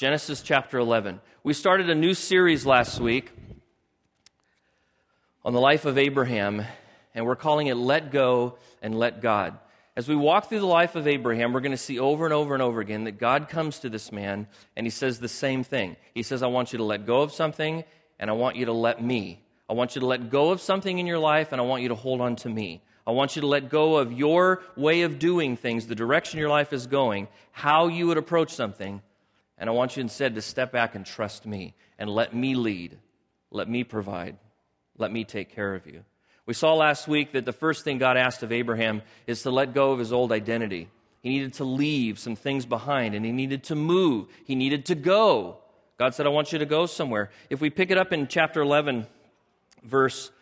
Genesis chapter 11. We started a new series last week on the life of Abraham, and we're calling it Let Go and Let God. As we walk through the life of Abraham, we're going to see over and over and over again that God comes to this man, and he says the same thing. He says, I want you to let go of something, and I want you to let me. I want you to let go of something in your life, and I want you to hold on to me. I want you to let go of your way of doing things, the direction your life is going, how you would approach something, and I want you instead to step back and trust me and let me lead, let me provide, let me take care of you. We saw last week that the first thing God asked of Abraham is to let go of his old identity. He needed to leave some things behind, and he needed to move. He needed to go. God said, I want you to go somewhere. If we pick it up in chapter 11, let's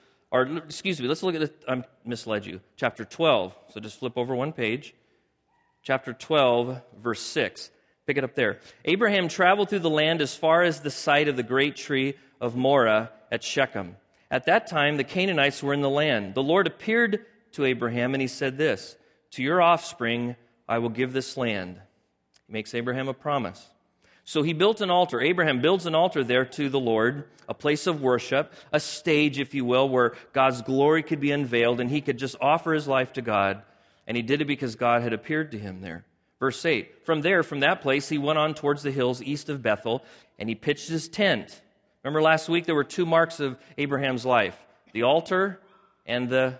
look at I misled you. Chapter 12. So just flip over one page. Chapter 12, verse 6. Pick it up there. Abraham traveled through the land as far as the site of the great tree of Moreh at Shechem. At that time, the Canaanites were in the land. The Lord appeared to Abraham, and he said this, to your offspring I will give this land. He makes Abraham a promise. So he built an altar. Abraham builds an altar there to the Lord, a place of worship, a stage, if you will, where God's glory could be unveiled, and he could just offer his life to God, and he did it because God had appeared to him there. Verse 8, from that place, he went on towards the hills east of Bethel, and he pitched his tent. Remember last week, there were two marks of Abraham's life, the altar and the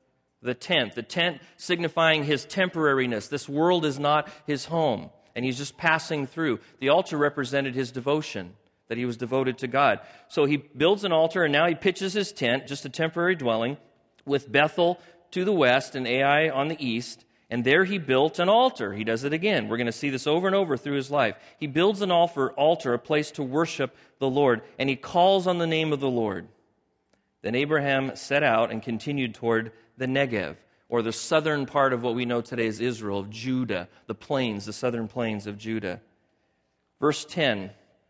tent. The tent signifying his temporariness. This world is not his home, and he's just passing through. The altar represented his devotion, that he was devoted to God. So he builds an altar, and now he pitches his tent, just a temporary dwelling, with Bethel to the west and Ai on the east. And there he built an altar. He does it again. We're going to see this over and over through his life. He builds an altar, a place to worship the Lord, and he calls on the name of the Lord. Then Abraham set out and continued toward the Negev, or the southern part of what we know today as Israel, of Judah, the southern plains of Judah. Verse 10.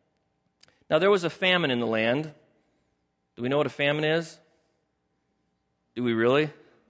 Now there was a famine in the land. Do we know what a famine is? Do we really?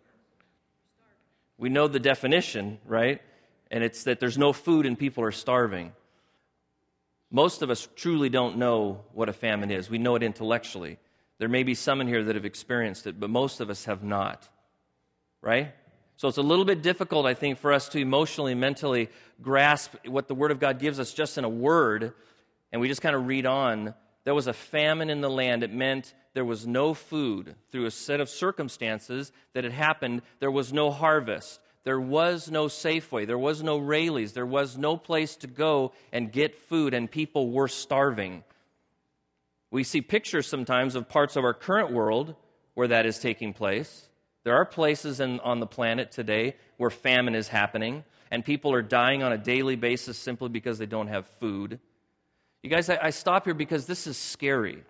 We know the definition, right? And it's that there's no food and people are starving. Most of us truly don't know what a famine is. We know it intellectually. There may be some in here that have experienced it, but most of us have not, right? So it's a little bit difficult, I think, for us to emotionally, mentally grasp what the Word of God gives us just in a word, and we just kind of read on. There was a famine in the land. It meant there was no food. Through a set of circumstances that had happened, there was no harvest. There was no Safeway. There was no Raley's. There was no place to go and get food, and people were starving. We see pictures sometimes of parts of our current world where that is taking place. There are places on the planet today where famine is happening, and people are dying on a daily basis simply because they don't have food. You guys, I stop here because this is scary.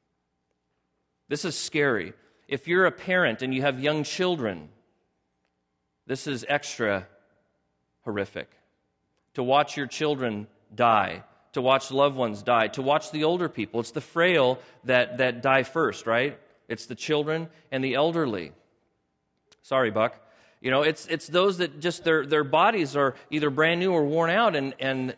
This is scary. If you're a parent and you have young children, this is extra horrific. To watch your children die, to watch loved ones die, to watch the older people. It's the frail that die first, right? It's the children and the elderly. Sorry, Buck. You know, it's those that just their bodies are either brand new or worn out, and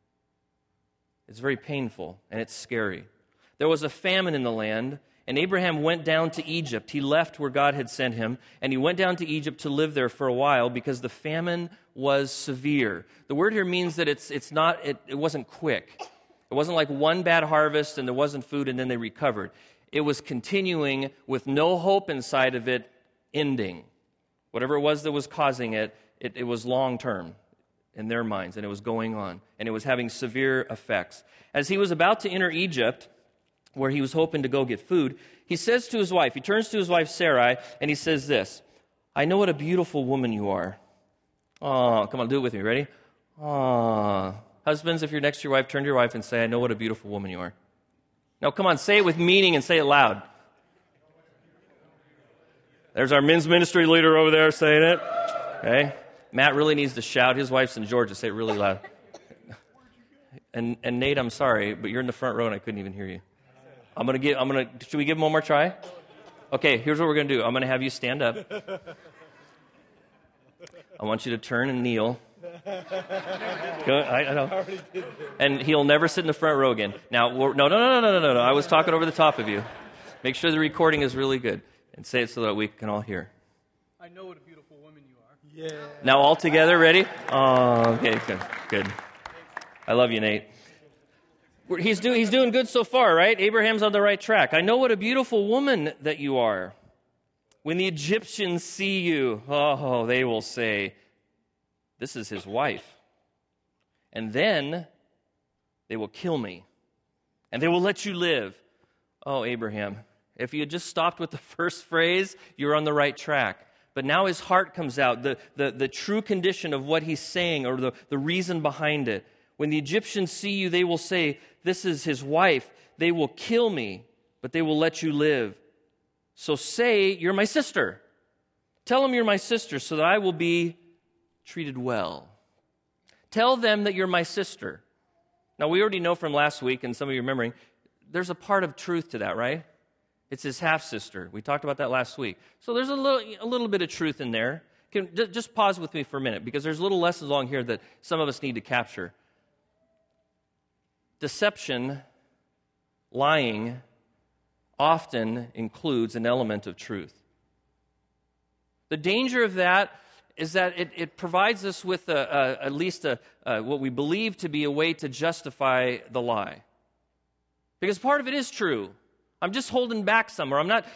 it's very painful, and it's scary. There was a famine in the land, and Abraham went down to Egypt. He left where God had sent him, and he went down to Egypt to live there for a while because the famine was severe. The word here means that it wasn't quick. It wasn't like one bad harvest and there wasn't food and then they recovered. It was continuing with no hope inside of it ending. Whatever it was that was causing it was long-term in their minds, and it was going on, and it was having severe effects. As he was about to enter Egypt, where he was hoping to go get food, he says to his wife, he turns to his wife Sarai, and he says this, I know what a beautiful woman you are. Oh, come on, do it with me, ready? Oh. Husbands, if you're next to your wife, turn to your wife and say, I know what a beautiful woman you are. Now, come on, say it with meaning and say it loud. There's our men's ministry leader over there saying it. Okay? Matt really needs to shout. His wife's in Georgia. Say it really loud. And Nate, I'm sorry, but you're in the front row and I couldn't even hear you. Should we give him one more try? Okay, here's what we're going to do. I'm going to have you stand up. I want you to turn and kneel. I know. And he'll never sit in the front row again. Now, no. I was talking over the top of you. Make sure the recording is really good. And say it so that we can all hear. I know what a beautiful woman you are. Yeah. Now, all together, ready? Oh, okay, good. I love you, Nate. He's doing good so far, right? Abraham's on the right track. I know what a beautiful woman that you are. When the Egyptians see you, they will say, this is his wife. And then they will kill me. And they will let you live. Oh, Abraham, if you had just stopped with the first phrase, you're on the right track. But now his heart comes out, the true condition of what he's saying or the reason behind it. When the Egyptians see you, they will say, this is his wife. They will kill me, but they will let you live. So say, you're my sister. Tell them you're my sister so that I will be treated well. Tell them that you're my sister. Now, we already know from last week, and some of you are remembering, there's a part of truth to that, right? It's his half-sister. We talked about that last week. So there's a little bit of truth in there. Just pause with me for a minute, because there's little lessons along here that some of us need to capture. Deception, lying, often includes an element of truth. The danger of that is that it provides us with at least what we believe to be a way to justify the lie. Because part of it is true. I'm just holding back some, or I'm not.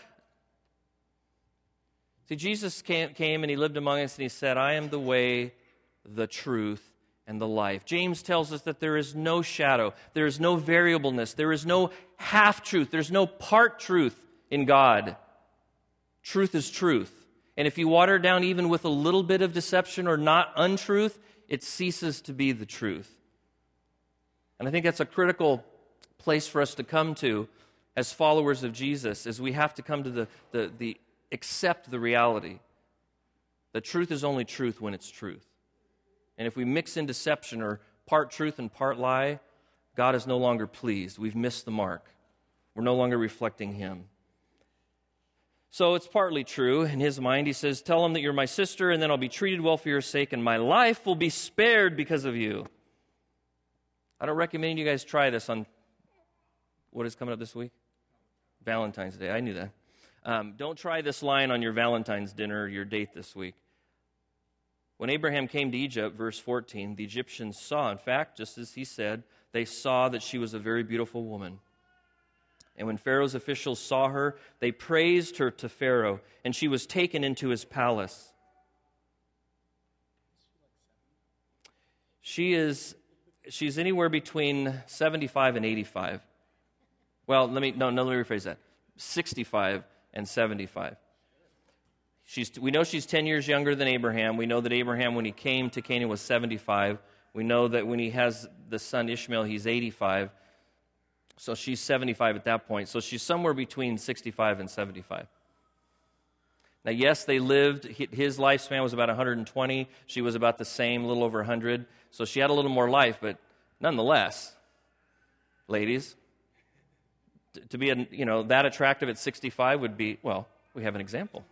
See, Jesus came and he lived among us and he said, I am the way, the truth, and the life. James tells us that there is no shadow, there is no variableness, there is no half-truth, there's no part truth in God. Truth is truth. And if you water it down even with a little bit of deception or not untruth, it ceases to be the truth. And I think that's a critical place for us to come to as followers of Jesus, is we have to come to the accept the reality. The truth is only truth when it's truth. And if we mix in deception or part truth and part lie, God is no longer pleased. We've missed the mark. We're no longer reflecting Him. So it's partly true. In his mind, he says, tell them that you're my sister, and then I'll be treated well for your sake, and my life will be spared because of you. I don't recommend you guys try this on what is coming up this week? Valentine's Day. I knew that. Don't try this line on your Valentine's dinner or your date this week. When Abraham came to Egypt, verse 14, the Egyptians saw, in fact, just as he said, they saw that she was a very beautiful woman. And when Pharaoh's officials saw her, they praised her to Pharaoh, and she was taken into his palace. She's anywhere between 75 and 85. Well, let me rephrase that. 65 and 75. We know she's 10 years younger than Abraham. We know that Abraham, when he came to Canaan, was 75. We know that when he has the son Ishmael, he's 85. So she's 75 at that point. So she's somewhere between 65 and 75. Now, yes, they lived. His lifespan was about 120. She was about the same, a little over 100. So she had a little more life, but nonetheless, ladies, to be that attractive at 65 would be, well, we have an example.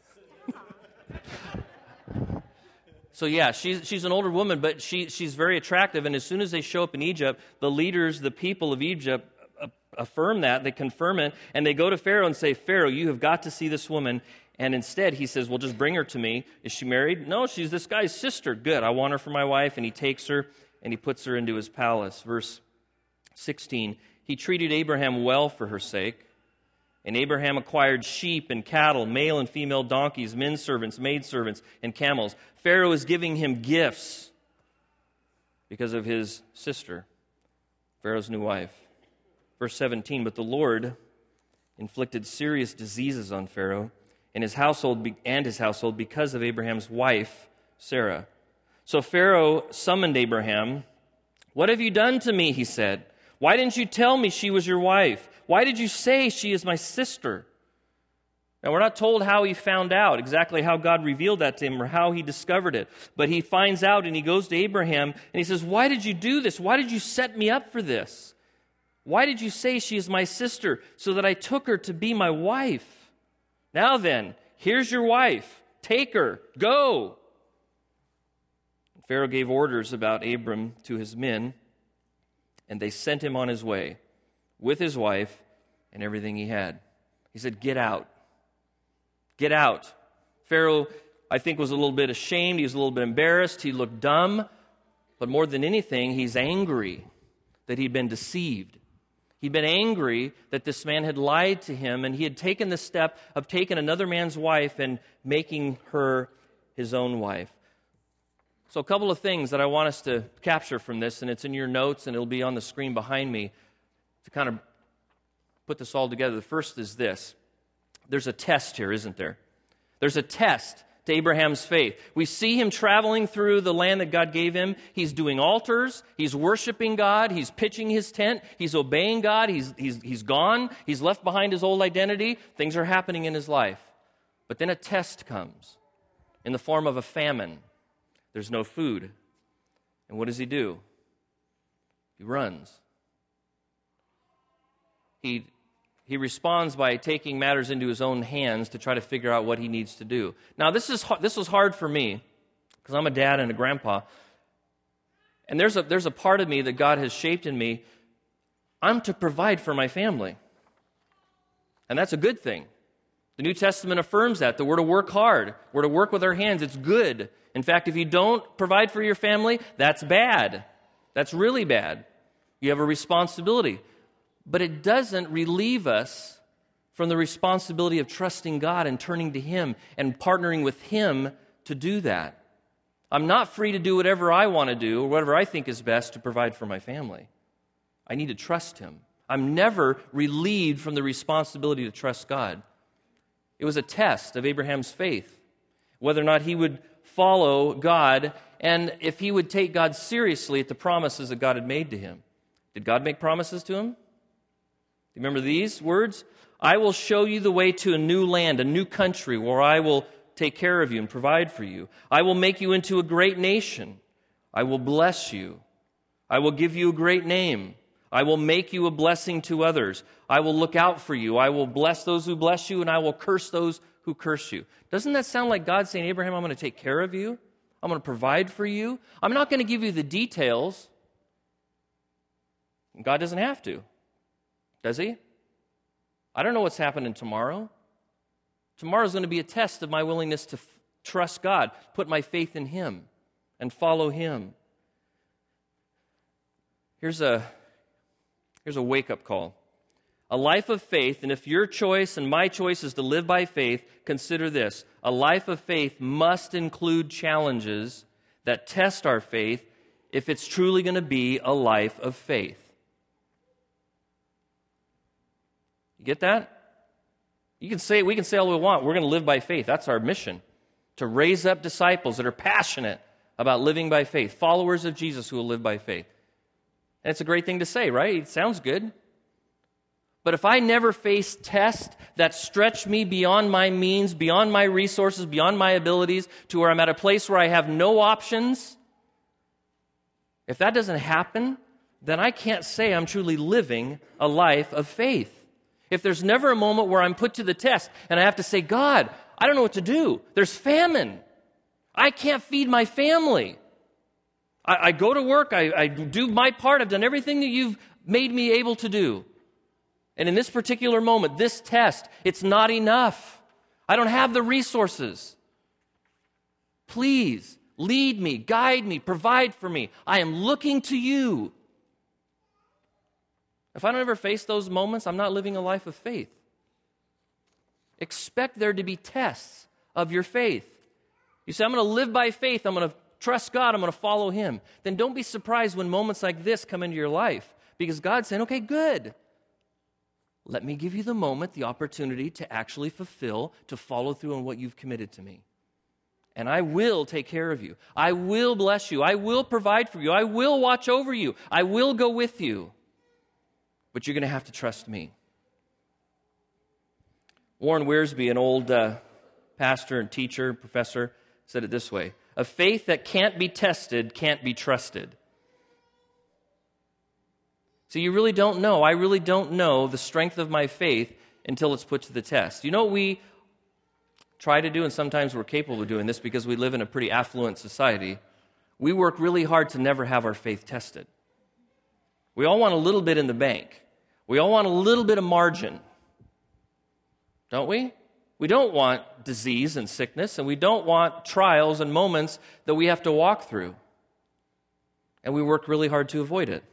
So yeah, she's an older woman, but she's very attractive. And as soon as they show up in Egypt, the leaders, the people of Egypt, affirm that. They confirm it, and they go to Pharaoh and say, Pharaoh, you have got to see this woman. And instead, he says, well, just bring her to me. Is she married? No, she's this guy's sister. Good, I want her for my wife. And he takes her, and he puts her into his palace. Verse 16, he treated Abraham well for her sake. And Abraham acquired sheep and cattle, male and female donkeys, men servants, maidservants, and camels. Pharaoh is giving him gifts because of his sister, Pharaoh's new wife. Verse 17, but the Lord inflicted serious diseases on Pharaoh and his household because of Abraham's wife, Sarah. So Pharaoh summoned Abraham. What have you done to me, he said. Why didn't you tell me she was your wife? Why did you say she is my sister? Now, we're not told how he found out, exactly how God revealed that to him or how he discovered it. But he finds out and he goes to Abraham and he says, why did you do this? Why did you set me up for this? Why did you say she is my sister so that I took her to be my wife? Now then, here's your wife. Take her. Go. Pharaoh gave orders about Abram to his men, and they sent him on his way with his wife and everything he had. He said, "Get out. Get out." Pharaoh, I think, was a little bit ashamed. He was a little bit embarrassed. He looked dumb. But more than anything, he's angry that he'd been deceived. He'd been angry that this man had lied to him, and he had taken the step of taking another man's wife and making her his own wife. So a couple of things that I want us to capture from this, and it's in your notes, and it'll be on the screen behind me to kind of put this all together. The first is this. There's a test here, isn't there? There's a test to Abraham's faith. We see him traveling through the land that God gave him. He's doing altars. He's worshiping God. He's pitching his tent. He's obeying God. He's gone. He's left behind his old identity. Things are happening in his life. But then a test comes in the form of a famine. There's no food. And what does he do? He runs. He responds by taking matters into his own hands to try to figure out what he needs to do. Now, this was hard for me because I'm a dad and a grandpa. And there's a part of me that God has shaped in me. I'm to provide for my family. And that's a good thing. The New Testament affirms that we're to work hard. We're to work with our hands. It's good. In fact, if you don't provide for your family, that's bad. That's really bad. You have a responsibility. But it doesn't relieve us from the responsibility of trusting God and turning to Him and partnering with Him to do that. I'm not free to do whatever I want to do or whatever I think is best to provide for my family. I need to trust Him. I'm never relieved from the responsibility to trust God. It was a test of Abraham's faith, whether or not he would follow God and if he would take God seriously at the promises that God had made to him. Did God make promises to him? Remember these words? I will show you the way to a new land, a new country, where I will take care of you and provide for you. I will make you into a great nation. I will bless you. I will give you a great name. I will make you a blessing to others. I will look out for you. I will bless those who bless you, and I will curse those who curse you. Doesn't that sound like God saying, Abraham, I'm going to take care of you? I'm going to provide for you? I'm not going to give you the details. God doesn't have to. Does He? I don't know what's happening tomorrow. Tomorrow's going to be a test of my willingness to trust God, put my faith in Him, and follow Him. Here's a wake-up call. A life of faith, and if your choice and my choice is to live by faith, consider this. A life of faith must include challenges that test our faith if it's truly going to be a life of faith. You get that? We can say all we want. We're going to live by faith. That's our mission. To raise up disciples that are passionate about living by faith. Followers of Jesus who will live by faith. And it's a great thing to say, right? It sounds good. But if I never face tests that stretch me beyond my means, beyond my resources, beyond my abilities, to where I'm at a place where I have no options, if that doesn't happen, then I can't say I'm truly living a life of faith. If there's never a moment where I'm put to the test and I have to say, God, I don't know what to do. There's famine. I can't feed my family. I go to work. I do my part. I've done everything that you've made me able to do. And in this particular moment, this test, it's not enough. I don't have the resources. Please lead me, guide me, provide for me. I am looking to you. If I don't ever face those moments, I'm not living a life of faith. Expect there to be tests of your faith. You say, I'm going to live by faith. I'm going to trust God. I'm going to follow Him. Then don't be surprised when moments like this come into your life. Because God's saying, okay, good. Let me give you the moment, the opportunity to actually fulfill, to follow through on what you've committed to me. And I will take care of you. I will bless you. I will provide for you. I will watch over you. I will go with you. But you're going to have to trust me. Warren Wiersbe, an old pastor and teacher, professor, said it this way: a faith that can't be tested can't be trusted. So you really don't know. I really don't know the strength of my faith until it's put to the test. You know what we try to do, and sometimes we're capable of doing this because we live in a pretty affluent society? we work really hard to never have our faith tested. We all want a little bit in the bank. We all want a little bit of margin, don't we? We don't want disease and sickness, and we don't want trials and moments that we have to walk through. And we work really hard to avoid it.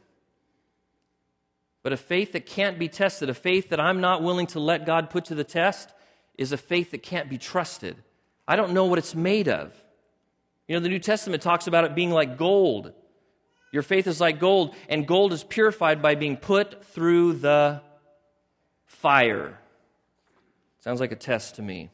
But a faith that can't be tested, a faith that I'm not willing to let God put to the test, is a faith that can't be trusted. I don't know what it's made of. You know, the New Testament talks about it being like gold. Your faith is like gold, and gold is purified by being put through the fire. Sounds like a test to me.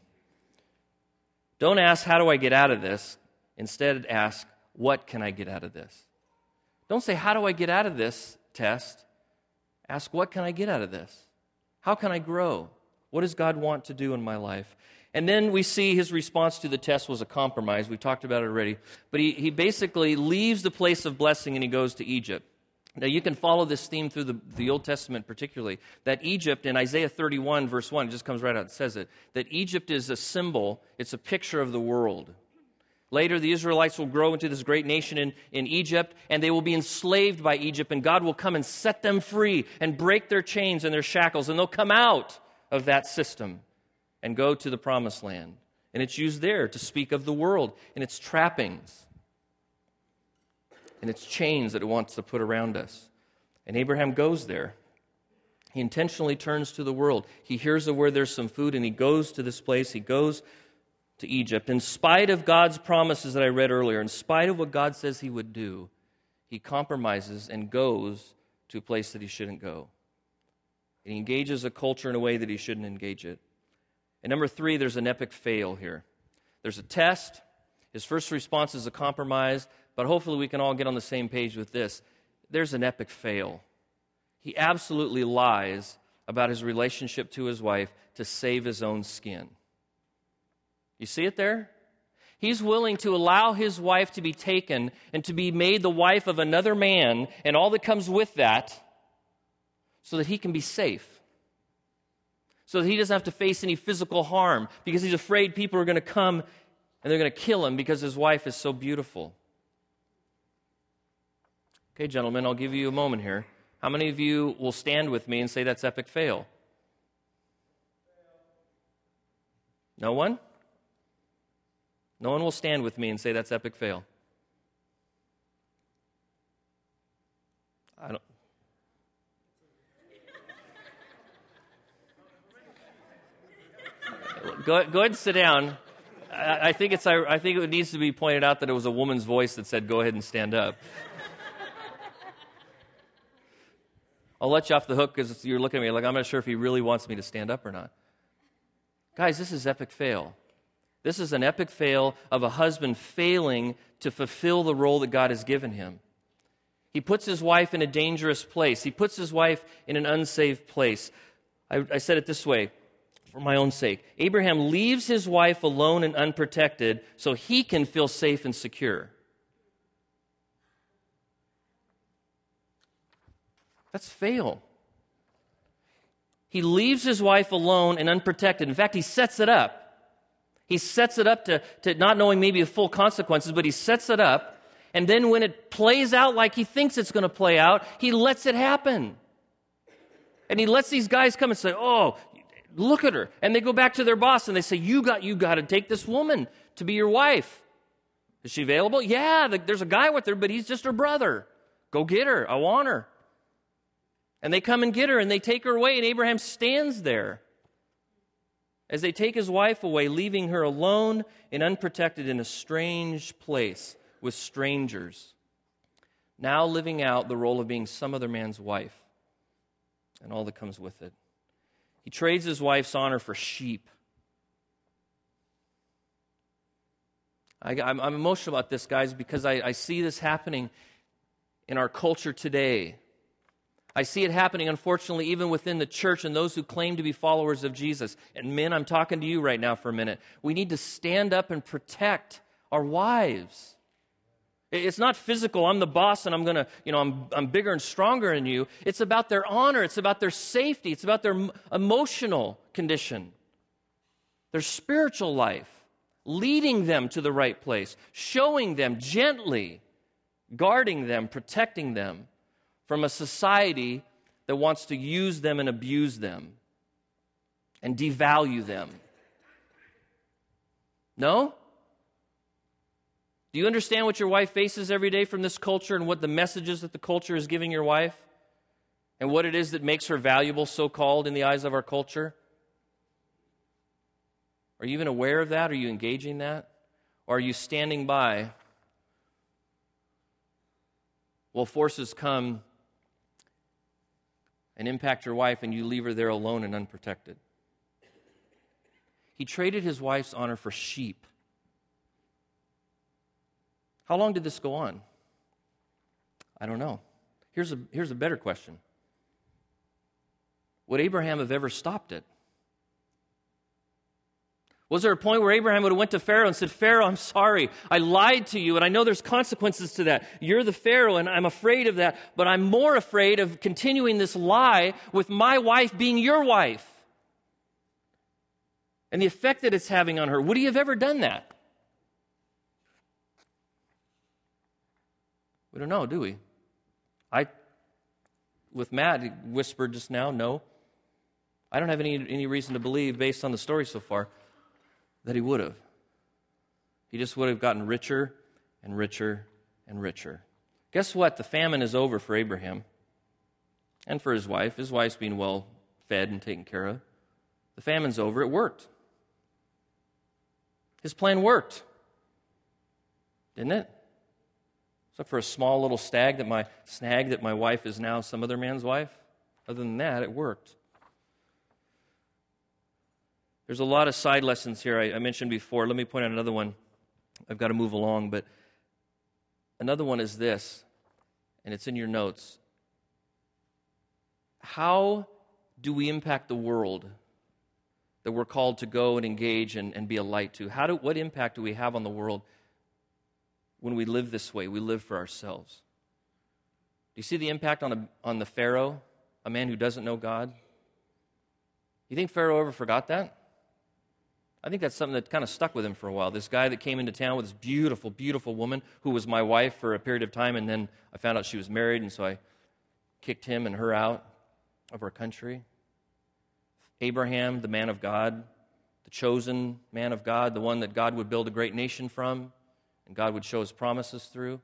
Don't ask, how do I get out of this? Instead, ask, what can I get out of this? Don't say, how do I get out of this test? Ask, what can I get out of this? How can I grow? What does God want to do in my life? And then we see his response to the test was a compromise. We talked about it already. But he basically leaves the place of blessing and he goes to Egypt. Now, you can follow this theme through the Old Testament particularly, that Egypt, in Isaiah 31, verse 1, it just comes right out, it says it, that Egypt is a symbol, it's a picture of the world. Later, the Israelites will grow into this great nation in Egypt, and they will be enslaved by Egypt, and God will come and set them free and break their chains and their shackles, and they'll come out of that system and go to the Promised Land. And it's used there to speak of the world and its trappings and its chains that it wants to put around us. And Abraham goes there. He intentionally turns to the world. He hears of where there's some food, and he goes to this place. He goes to Egypt. In spite of God's promises that I read earlier, in spite of what God says he would do, he compromises and goes to a place that he shouldn't go. And he engages a culture in a way that he shouldn't engage it. And number 3, there's an epic fail here. There's a test. His first response is a compromise, but hopefully we can all get on the same page with this. There's an epic fail. He absolutely lies about his relationship to his wife to save his own skin. You see it there? He's willing to allow his wife to be taken and to be made the wife of another man and all that comes with that so that he can be safe. So that he doesn't have to face any physical harm because he's afraid people are going to come and they're going to kill him because his wife is so beautiful. Okay, gentlemen, I'll give you a moment here. How many of you will stand with me and say that's epic fail? No one? No one will stand with me and say that's epic fail. I don't. Go ahead and sit down. I think it needs to be pointed out that it was a woman's voice that said, "Go ahead and stand up." I'll let you off the hook because you're looking at me like I'm not sure if he really wants me to stand up or not. Guys, this is epic fail. This is an epic fail of a husband failing to fulfill the role that God has given him. He puts his wife in a dangerous place. He puts his wife in an unsafe place. I said it this way, for my own sake. Abraham leaves his wife alone and unprotected so he can feel safe and secure. That's fail. He leaves his wife alone and unprotected. In fact, he sets it up. He sets it up to not knowing maybe the full consequences, but he sets it up. And then when it plays out like he thinks it's going to play out, he lets it happen. And he lets these guys come and say, "Oh, look at her." And they go back to their boss and they say, you got to take this woman to be your wife. Is she available? Yeah, there's a guy with her, but he's just her brother. Go get her. I want her. And they come and get her and they take her away, and Abraham stands there as they take his wife away, leaving her alone and unprotected in a strange place with strangers, now living out the role of being some other man's wife and all that comes with it. He trades his wife's honor for sheep. I'm emotional about this, guys, because I see this happening in our culture today. I see it happening, unfortunately, even within the church and those who claim to be followers of Jesus. And men, I'm talking to you right now for a minute. We need to stand up and protect our wives. It's not physical. I'm the boss and I'm going to, I'm bigger and stronger than you. It's about their honor. It's about their safety. It's about their emotional condition, their spiritual life, leading them to the right place, showing them gently guarding them, protecting them from a society that wants to use them and abuse them and devalue them. No? Do you understand what your wife faces every day from this culture and what the messages that the culture is giving your wife? And what it is that makes her valuable, so-called, in the eyes of our culture? Are you even aware of that? Are you engaging that? Or are you standing by while forces come and impact your wife and you leave her there alone and unprotected? He traded his wife's honor for sheep. How long did this go on? I don't know. Here's a better question. Would Abraham have ever stopped it? Was there a point where Abraham would have went to Pharaoh and said, Pharaoh, I'm sorry. I lied to you, and I know there's consequences to that. You're the Pharaoh, and I'm afraid of that. But I'm more afraid of continuing this lie with my wife being your wife and the effect that it's having on her. Would he have ever done that? We don't know, do we? With Matt, he whispered just now, no. I don't have any reason to believe, based on the story so far, that he would have. He just would have gotten richer and richer and richer. Guess what? The famine is over for Abraham and for his wife. His wife's being well fed and taken care of. The famine's over. It worked. His plan worked. Didn't it? Except for a small little snag that my wife is now some other man's wife. Other than that, it worked. There's a lot of side lessons here I mentioned before. Let me point out another one. I've got to move along, but another one is this, and it's in your notes. How do we impact the world that we're called to go and engage and be a light to? What impact do we have on the world when we live this way? We live for ourselves. Do you see the impact on the Pharaoh, a man who doesn't know God? You think Pharaoh ever forgot that? I think that's something that kind of stuck with him for a while. This guy that came into town with this beautiful, beautiful woman who was my wife for a period of time, and then I found out she was married, and so I kicked him and her out of our country. Abraham, the man of God, the chosen man of God, the one that God would build a great nation from, and God would show his promises through.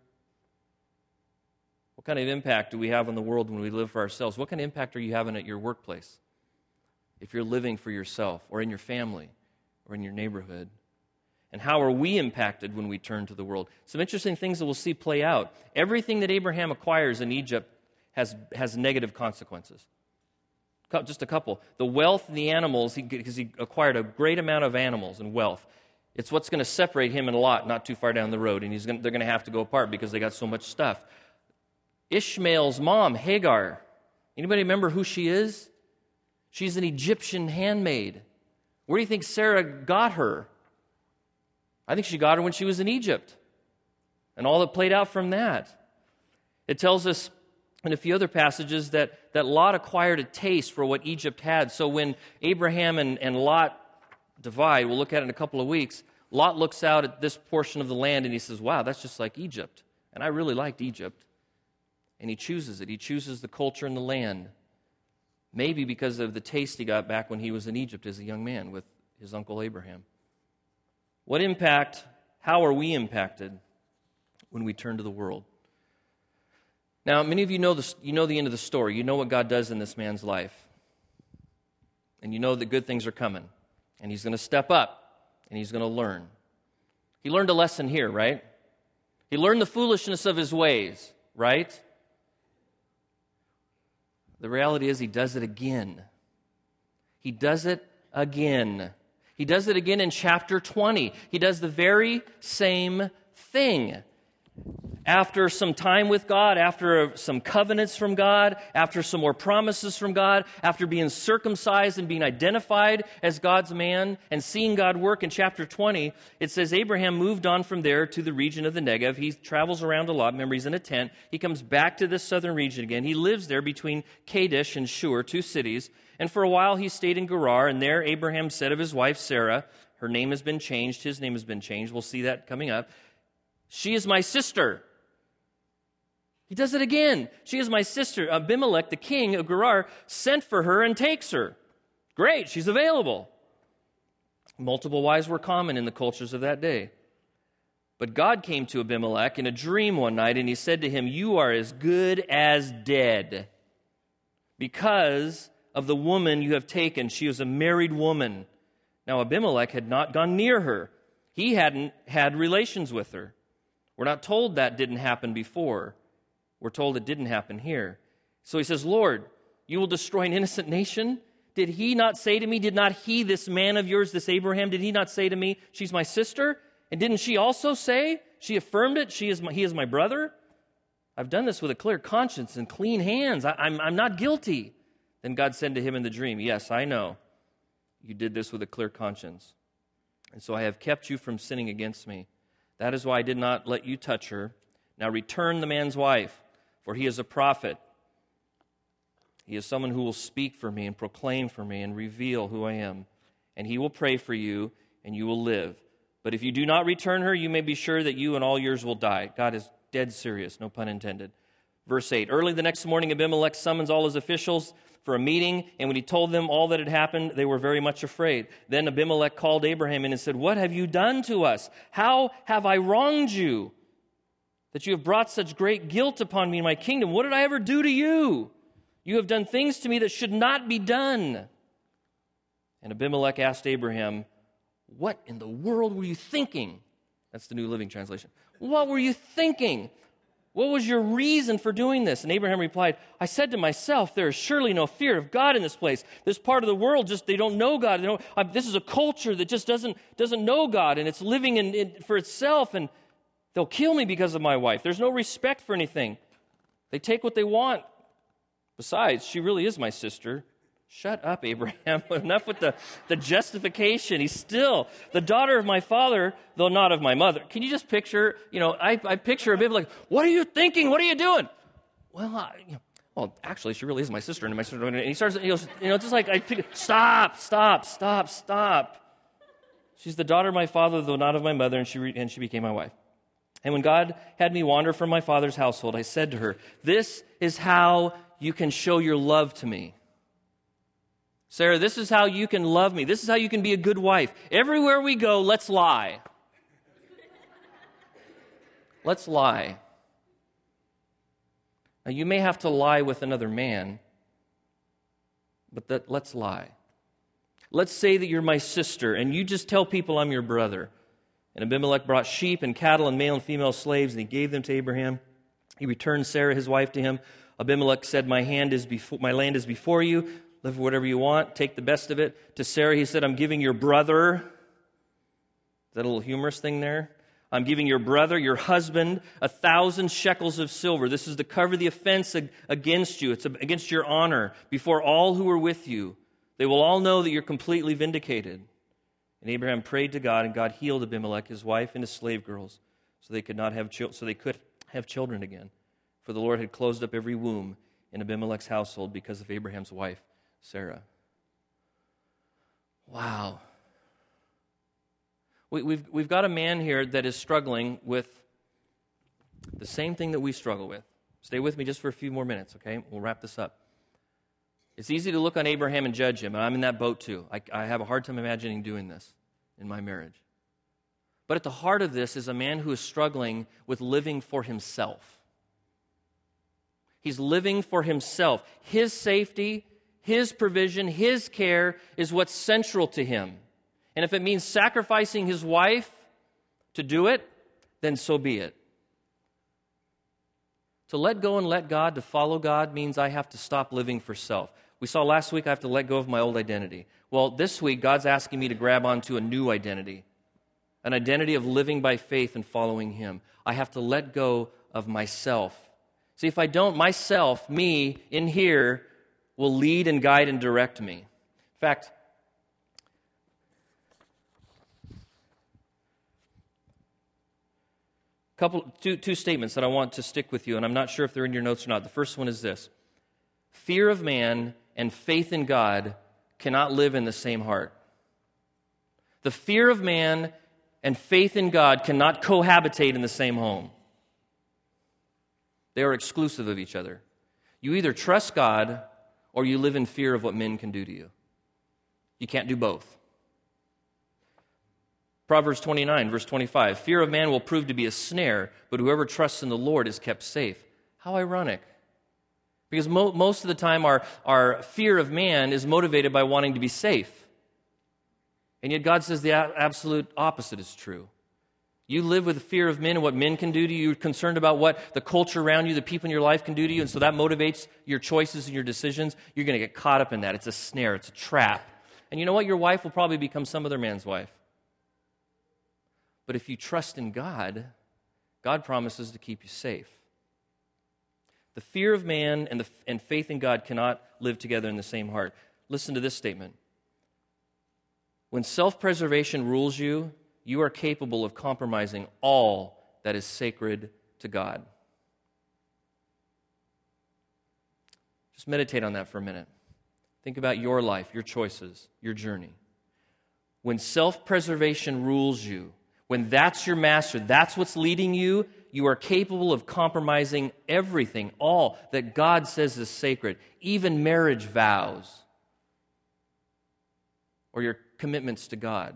What kind of impact do we have on the world when we live for ourselves? What kind of impact are you having at your workplace if you're living for yourself, or in your family, or in your neighborhood? And how are we impacted when we turn to the world? Some interesting things that we'll see play out. Everything that Abraham acquires in Egypt has negative consequences. Just a couple. The wealth and the animals, because he acquired a great amount of animals and wealth. It's what's going to separate him and Lot not too far down the road, and they're going to have to go apart because they got so much stuff. Ishmael's mom, Hagar. Anybody remember who she is? She's an Egyptian handmaid. Where do you think Sarah got her? I think she got her when she was in Egypt. And all that played out from that. It tells us in a few other passages that Lot acquired a taste for what Egypt had. So when Abraham and Lot divide, we'll look at it in a couple of weeks, Lot looks out at this portion of the land and he says, wow, that's just like Egypt. And I really liked Egypt. And he chooses it. He chooses the culture and the land. Maybe because of the taste he got back when he was in Egypt as a young man with his uncle Abraham. What impact, how are we impacted when we turn to the world? Now, many of you know the end of the story. You know what God does in this man's life. And you know that good things are coming. And he's going to step up, and he's going to learn. He learned a lesson here, right? He learned the foolishness of his ways, right? The reality is he does it again. He does it again. He does it again in chapter 20. He does the very same thing. After some time with God, after some covenants from God, after some more promises from God, after being circumcised and being identified as God's man and seeing God work in chapter 20, it says Abraham moved on from there to the region of the Negev. He travels around a lot. Remember, he's in a tent. He comes back to this southern region again. He lives there between Kadesh and Shur, two cities. And for a while he stayed in Gerar, and there Abraham said of his wife Sarah, her name has been changed, his name has been changed. We'll see that coming up. She is my sister. He does it again. She is my sister. Abimelech, the king of Gerar, sent for her and takes her. Great, she's available. Multiple wives were common in the cultures of that day. But God came to Abimelech in a dream one night, and he said to him, "You are as good as dead because of the woman you have taken. She is a married woman." Now Abimelech had not gone near her. He hadn't had relations with her. We're not told that didn't happen before. We're told it didn't happen here. So he says, "Lord, you will destroy an innocent nation? Did he not say to me, did not he, this man of yours, this Abraham, did he not say to me, she's my sister? And didn't she also say, she affirmed it, he is my brother? I've done this with a clear conscience and clean hands. I'm not guilty." Then God said to him in the dream, "Yes, I know. You did this with a clear conscience. And so I have kept you from sinning against me. That is why I did not let you touch her. Now return the man's wife, for he is a prophet. He is someone who will speak for me and proclaim for me and reveal who I am. And he will pray for you, and you will live. But if you do not return her, you may be sure that you and all yours will die." God is dead serious, no pun intended. Verse 8, early the next morning, Abimelech summons all his officials for a meeting, and when he told them all that had happened, they were very much afraid. Then Abimelech called Abraham in and said, "What have you done to us? How have I wronged you, that you have brought such great guilt upon me and my kingdom? What did I ever do to you? You have done things to me that should not be done." And Abimelech asked Abraham, "What in the world were you thinking?" That's the New Living Translation. "What were you thinking? What was your reason for doing this?" And Abraham replied, "I said to myself, there is surely no fear of God in this place. This part of the world, they don't know God. This is a culture that just doesn't know God, and it's living for itself, and they'll kill me because of my wife. There's no respect for anything. They take what they want. Besides, she really is my sister." Shut up, Abraham. Enough with the justification. He's still the daughter of my father, though not of my mother. Can you just picture, I picture a bit like, "What are you thinking? What are you doing?" Well, actually, she really is my sister. And my sister, and he starts, just like, stop. "She's the daughter of my father, though not of my mother, and she became my wife. And when God had me wander from my father's household, I said to her, 'This is how you can show your love to me. Sarah, this is how you can love me. This is how you can be a good wife. Everywhere we go, let's lie.'" Let's lie. Now, you may have to lie with another man, but let's lie. Let's say that you're my sister, and you just tell people I'm your brother. And Abimelech brought sheep and cattle and male and female slaves, and he gave them to Abraham. He returned Sarah, his wife, to him. Abimelech said, my land is before you. Live for whatever you want. Take the best of it." To Sarah, he said, "I'm giving your brother," is that a little humorous thing there? "I'm giving your brother, your husband, 1,000 shekels of silver. This is to cover the offense against you. It's against your honor before all who are with you. They will all know that you're completely vindicated." And Abraham prayed to God, and God healed Abimelech, his wife, and his slave girls, so they could have children again. For the Lord had closed up every womb in Abimelech's household because of Abraham's wife, Sarah. Wow. We've got a man here that is struggling with the same thing that we struggle with. Stay with me just for a few more minutes, okay? We'll wrap this up. It's easy to look on Abraham and judge him, and I'm in that boat too. I have a hard time imagining doing this in my marriage. But at the heart of this is a man who is struggling with living for himself. He's living for himself. His safety, his provision, his care is what's central to him. And if it means sacrificing his wife to do it, then so be it. To let go and let God, to follow God, means I have to stop living for self. We saw last week I have to let go of my old identity. Well, this week God's asking me to grab onto a new identity, an identity of living by faith and following Him. I have to let go of myself. See, if I don't, myself, me, in here, will lead and guide and direct me. In fact, two statements that I want to stick with you, and I'm not sure if they're in your notes or not. The first one is this: fear of man and faith in God cannot live in the same heart. The fear of man and faith in God cannot cohabitate in the same home. They are exclusive of each other. You either trust God or you live in fear of what men can do to you. You can't do both. Proverbs 29, verse 25, fear of man will prove to be a snare, but whoever trusts in the Lord is kept safe. How ironic. Because most of the time our fear of man is motivated by wanting to be safe. And yet God says the absolute opposite is true. You live with fear of men and what men can do to you. You're concerned about what the culture around you, the people in your life can do to you, and so that motivates your choices and your decisions. You're going to get caught up in that. It's a snare. It's a trap. And you know what? Your wife will probably become some other man's wife. But if you trust in God, God promises to keep you safe. The fear of man and faith in God cannot live together in the same heart. Listen to this statement. When self-preservation rules you, you are capable of compromising all that is sacred to God. Just meditate on that for a minute. Think about your life, your choices, your journey. When self-preservation rules you, when that's your master, that's what's leading you, you are capable of compromising everything, all that God says is sacred, even marriage vows or your commitments to God.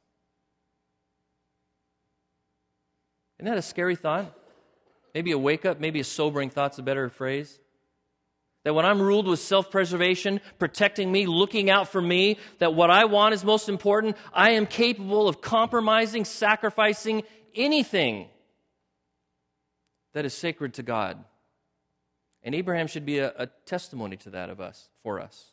Isn't that a scary thought? Maybe a wake-up, maybe a sobering thought's a better phrase. That when I'm ruled with self-preservation, protecting me, looking out for me, that what I want is most important, I am capable of compromising, sacrificing anything that is sacred to God. And Abraham should be a testimony to that for us.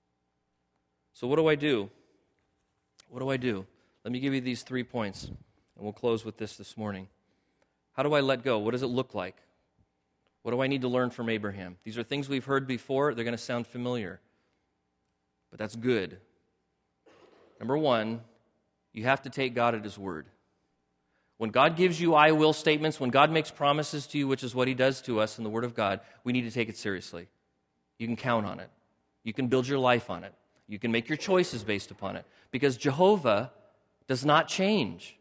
So what do I do? What do I do? Let me give you these 3 points, and we'll close with this morning. How do I let go? What does it look like? What do I need to learn from Abraham? These are things we've heard before. They're going to sound familiar. But that's good. Number 1, you have to take God at His word. When God gives you I will statements, when God makes promises to you, which is what He does to us in the Word of God, we need to take it seriously. You can count on it. You can build your life on it. You can make your choices based upon it. Because Jehovah does not change.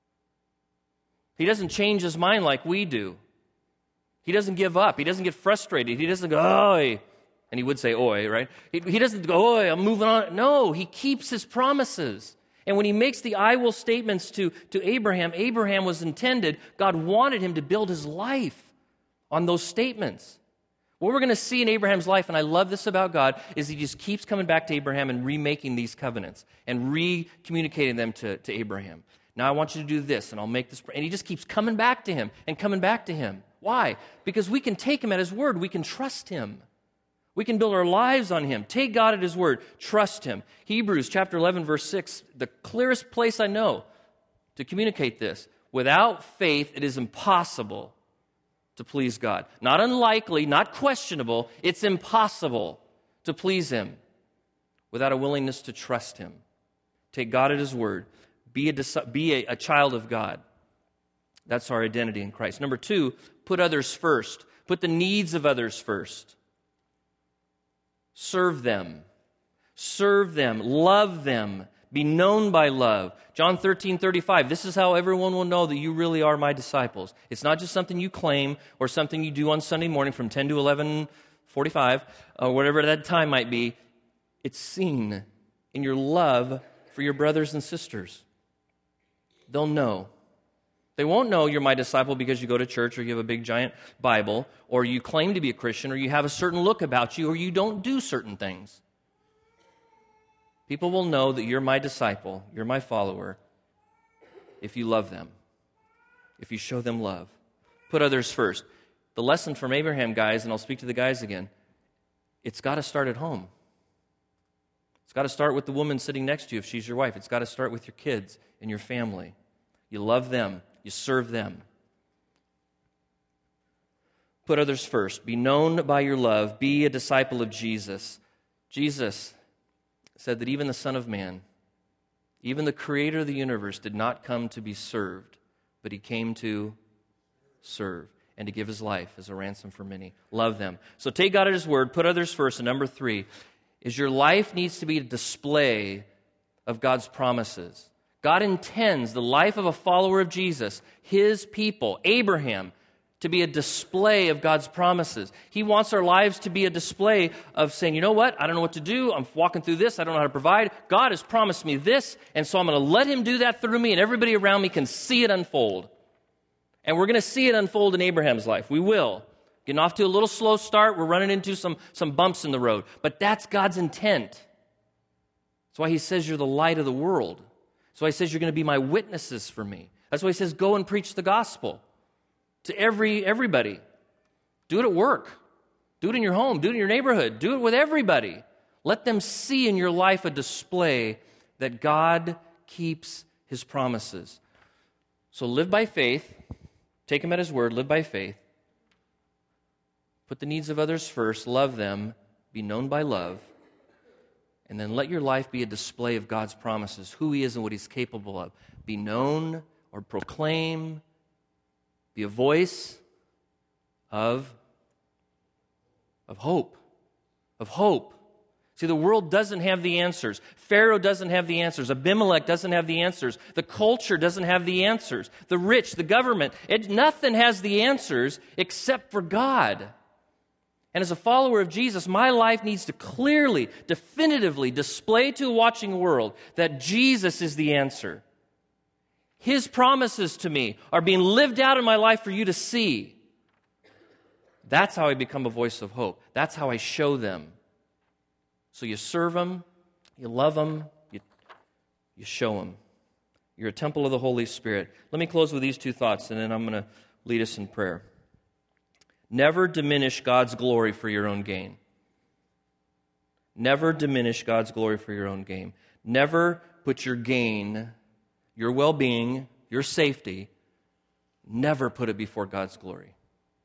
He doesn't change His mind like we do. He doesn't give up. He doesn't get frustrated. He doesn't go, oi. And he would say, oi, right? He doesn't go, oi, I'm moving on. No, He keeps His promises. And when He makes the I will statements to Abraham, Abraham was intended, God wanted him to build his life on those statements. What we're going to see in Abraham's life, and I love this about God, is He just keeps coming back to Abraham and remaking these covenants and re-communicating them to Abraham. Now I want you to do this, and I'll make this. And He just keeps coming back to him and coming back to him. Why? Because we can take Him at His word. We can trust Him. We can build our lives on Him. Take God at His word. Trust Him. Hebrews chapter 11, verse 6, the clearest place I know to communicate this. Without faith, it is impossible to please God. Not unlikely, not questionable. It's impossible to please Him without a willingness to trust Him. Take God at His word. Be a child of God. That's our identity in Christ. Number 2, put others first. Put the needs of others first. Serve them. Serve them. Love them. Be known by love. John 13:35. This is how everyone will know that you really are my disciples. It's not just something you claim or something you do on Sunday morning from 10 to 11:45 or whatever that time might be. It's seen in your love for your brothers and sisters. They'll know. They won't know you're my disciple because you go to church or you have a big giant Bible or you claim to be a Christian or you have a certain look about you or you don't do certain things. People will know that you're my disciple, you're my follower, if you love them, if you show them love. Put others first. The lesson from Abraham, guys, and I'll speak to the guys again, it's got to start at home. It's got to start with the woman sitting next to you if she's your wife. It's got to start with your kids and your family. You love them. You serve them. Put others first. Be known by your love. Be a disciple of Jesus. Jesus said that even the Son of Man, even the Creator of the universe, did not come to be served, but He came to serve and to give His life as a ransom for many. Love them. So take God at His word. Put others first. And number 3 is your life needs to be a display of God's promises. God intends the life of a follower of Jesus, His people, Abraham, to be a display of God's promises. He wants our lives to be a display of saying, you know what? I don't know what to do. I'm walking through this. I don't know how to provide. God has promised me this, and so I'm going to let Him do that through me, and everybody around me can see it unfold. And we're going to see it unfold in Abraham's life. We will. Getting off to a little slow start. We're running into some bumps in the road. But that's God's intent. That's why He says you're the light of the world. That's why He says you're going to be my witnesses for me. That's why He says go and preach the gospel to everybody. Do it at work. Do it in your home. Do it in your neighborhood. Do it with everybody. Let them see in your life a display that God keeps His promises. So live by faith. Take Him at His word. Live by faith. Put the needs of others first. Love them. Be known by love. And then let your life be a display of God's promises, who He is and what He's capable of. Be known or proclaim. Be a voice of hope. Of hope. See, the world doesn't have the answers. Pharaoh doesn't have the answers. Abimelech doesn't have the answers. The culture doesn't have the answers. The rich, the government, nothing has the answers except for God. And as a follower of Jesus, my life needs to clearly, definitively display to a watching world that Jesus is the answer. His promises to me are being lived out in my life for you to see. That's how I become a voice of hope. That's how I show them. So you serve them, you love them, you show them. You're a temple of the Holy Spirit. Let me close with these two thoughts, and then I'm going to lead us in prayer. Never diminish God's glory for your own gain. Never diminish God's glory for your own gain. Never put your gain, your well-being, your safety, never put it before God's glory.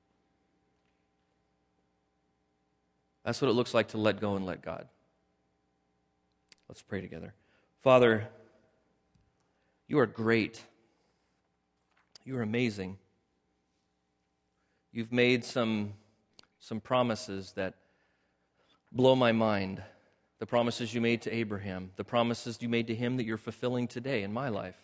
That's what it looks like to let go and let God. Let's pray together. Father, You are great. You are amazing. You've made some promises that blow my mind. The promises You made to Abraham, the promises You made to him that You're fulfilling today in my life.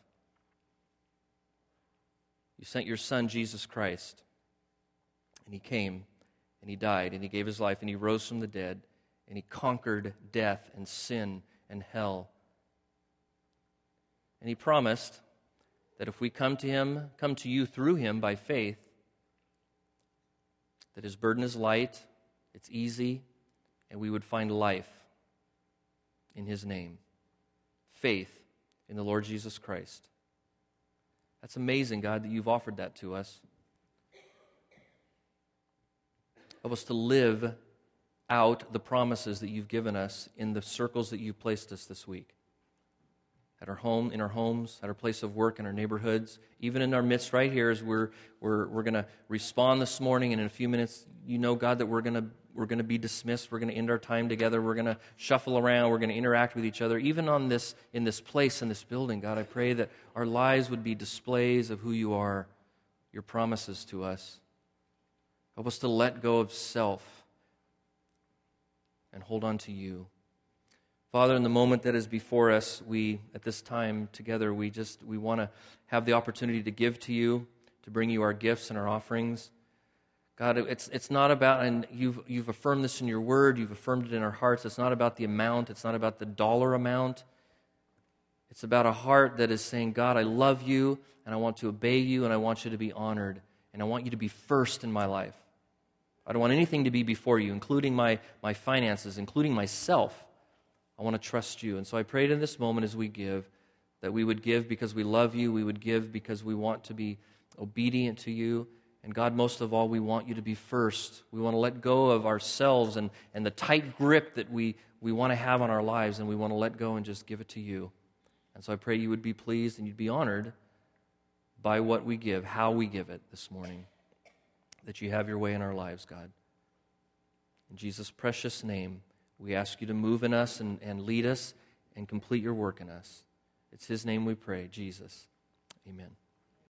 You sent Your Son, Jesus Christ, and He came, and He died, and He gave His life, and He rose from the dead, and He conquered death and sin and hell. And He promised that if we come to Him, come to You through Him by faith, that His burden is light, it's easy, and we would find life in His name. Faith in the Lord Jesus Christ. That's amazing, God, that You've offered that to us. Help us to live out the promises that You've given us in the circles that You've placed us this week. At our home, in our homes, at our place of work, in our neighborhoods, even in our midst right here as we're going to respond this morning, and in a few minutes, You know, God, that we're going to be dismissed. We're going to end our time together. We're going to shuffle around. We're going to interact with each other. Even in this place, in this building, God, I pray that our lives would be displays of who You are, Your promises to us. Help us to let go of self and hold on to You. Father, in the moment that is before us, at this time together, we want to have the opportunity to give to You, to bring You our gifts and our offerings. God, it's not about, and you've affirmed this in Your word, You've affirmed it in our hearts, it's not about the amount, it's not about the dollar amount. It's about a heart that is saying, God, I love You, and I want to obey You, and I want You to be honored, and I want You to be first in my life. I don't want anything to be before You, including my finances, including myself. I want to trust You. And so I prayed in this moment as we give, that we would give because we love You, we would give because we want to be obedient to You. And God, most of all, we want You to be first. We want to let go of ourselves and the tight grip that we want to have on our lives, and we want to let go and just give it to You. And so I pray You would be pleased and You'd be honored by what we give, how we give it this morning, that You have Your way in our lives, God. In Jesus' precious name, we ask You to move in us and lead us and complete Your work in us. It's His name we pray, Jesus. Amen.